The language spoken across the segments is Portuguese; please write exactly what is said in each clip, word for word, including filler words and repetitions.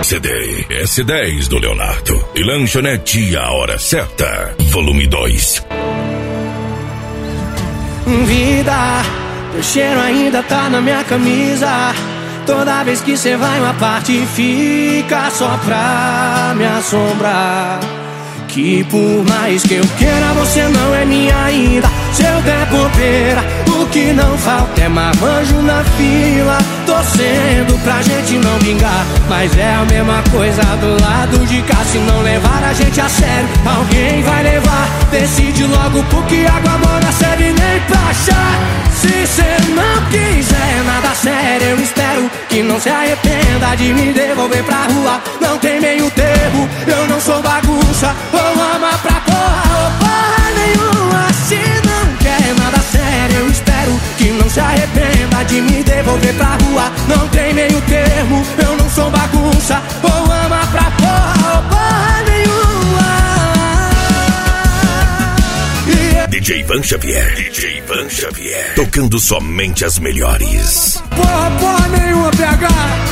C D S dez do Leonardo e Lanchonete A Hora Certa, volume dois. Vida, teu cheiro ainda tá na minha camisa. Toda vez que cê vai uma parte fica só pra me assombrar. Que por mais que eu queira você não é minha ainda. Se eu der bobeira, o que não falta é marmanjo na fila, torcendo pra gente não vingar. Mas é a mesma coisa do lado de cá. Se não levar a gente a sério, alguém vai levar. Decide logo porque água mora serve nem pra chá. Se cê não quiser nada sério, eu espero que não se arrependa de me devolver pra rua. Não tem meio termo, eu não sou bagunça. Ou ama pra porra ou porra nenhuma. Se não quer nada sério, eu espero que não se arrependa de me devolver pra rua. Não tem meio termo, eu não sou bagunça. Ou ama pra porra ou porra nenhuma. Yeah. D J Ivan Xavier, D J Ivan Xavier, tocando somente as melhores. Porra, porra nenhuma, P H.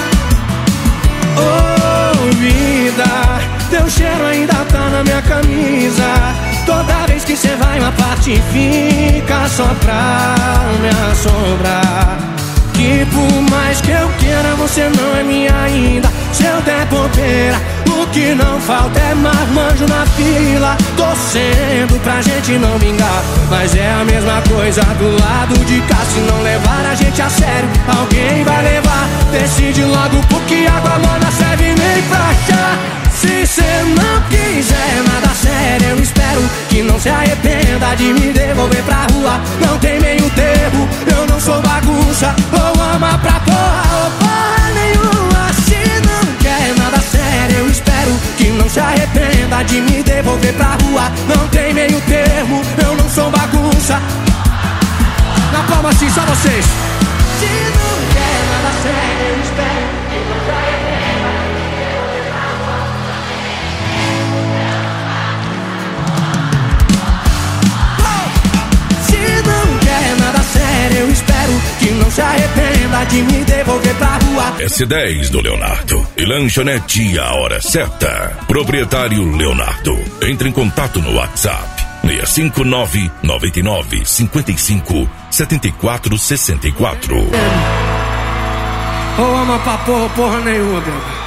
Oh, vida, teu cheiro ainda tá na minha camisa. Toda vez que cê vai uma parte fica só pra me assombrar. Que por mais que eu queira você não é minha ainda. Se eu der bobeira, o que não falta é marmanjo na fila, torcendo pra gente não vingar. Mas é a mesma coisa do lado de cá. Se não levar a gente a sério, alguém vai levar. Decide logo porque água morna serve nem pra chá. Se cê não quiser nada sério, eu espero que não se arrependa de me devolver pra rua. Não tem meio termo, eu não sou bagunça. Ou ama pra porra ou porra nenhuma. Se não quer nada sério, eu espero que não se arrependa de me devolver pra rua. Não tem meio termo, eu não sou bagunça. Na palma assim, só vocês. Se não quer nada sério, eu espero que não se arrependa. Eu espero que não se arrependa de me devolver pra rua. S dez do Leonardo e Lanchonete A Hora Certa. Proprietário Leonardo. Entre em contato no WhatsApp seis cinco nove, nove nove, cinco cinco, sete quatro seis quatro. Ou ama pra porra, porra nenhuma, Deus.